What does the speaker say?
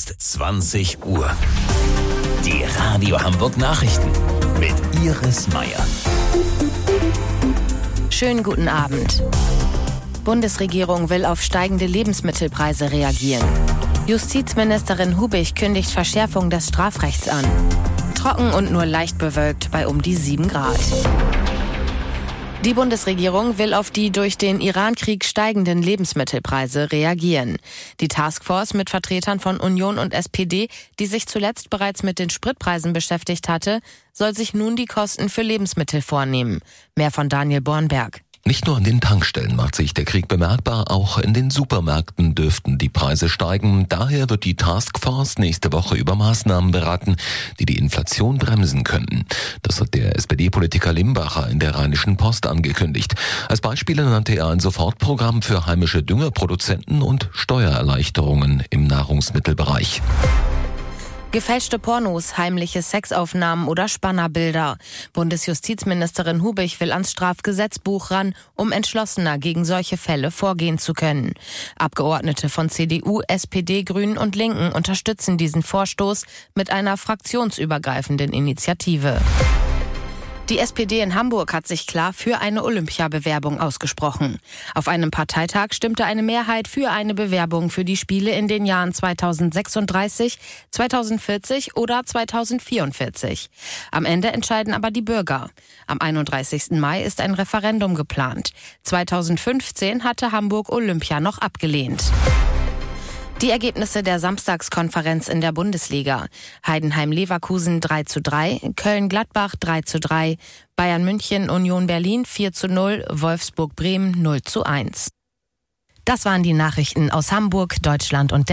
ist 20 Uhr. Die Radio Hamburg Nachrichten mit Iris Meier. Schönen guten Abend. Bundesregierung will auf steigende Lebensmittelpreise reagieren. Justizministerin Hubig kündigt Verschärfung des Strafrechts an. Trocken und nur leicht bewölkt bei um die 7 Grad. Die Bundesregierung will auf die durch den Iran-Krieg steigenden Lebensmittelpreise reagieren. Die Taskforce mit Vertretern von Union und SPD, die sich zuletzt bereits mit den Spritpreisen beschäftigt hatte, soll sich nun die Kosten für Lebensmittel vornehmen. Mehr von Daniel Bornberg. Nicht nur an den Tankstellen macht sich der Krieg bemerkbar, auch in den Supermärkten dürften die Preise steigen. Daher wird die Taskforce nächste Woche über Maßnahmen beraten, die die Inflation bremsen könnten. Das hat der SPD-Politiker Limbacher in der Rheinischen Post angekündigt. Als Beispiele nannte er ein Sofortprogramm für heimische Düngerproduzenten und Steuererleichterungen im Nahrungsmittelbereich. Gefälschte Pornos, heimliche Sexaufnahmen oder Spannerbilder. Bundesjustizministerin Hubig will ans Strafgesetzbuch ran, um entschlossener gegen solche Fälle vorgehen zu können. Abgeordnete von CDU, SPD, Grünen und Linken unterstützen diesen Vorstoß mit einer fraktionsübergreifenden Initiative. Die SPD in Hamburg hat sich klar für eine Olympiabewerbung ausgesprochen. Auf einem Parteitag stimmte eine Mehrheit für eine Bewerbung für die Spiele in den Jahren 2036, 2040 oder 2044. Am Ende entscheiden aber die Bürger. Am 31. Mai ist ein Referendum geplant. 2015 hatte Hamburg Olympia noch abgelehnt. Die Ergebnisse der Samstagskonferenz in der Bundesliga. Heidenheim-Leverkusen 3:3, Köln-Gladbach 3:3, Bayern-München, Union Berlin 4:0, Wolfsburg-Bremen 0:1. Das waren die Nachrichten aus Hamburg, Deutschland und der